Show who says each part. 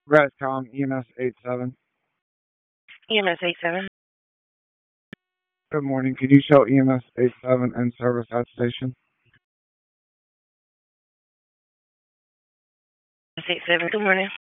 Speaker 1: Red Com EMS 87.
Speaker 2: EMS 87.
Speaker 1: Good morning. Can you show EMS 87 and service at station?
Speaker 2: EMS 87. Good morning.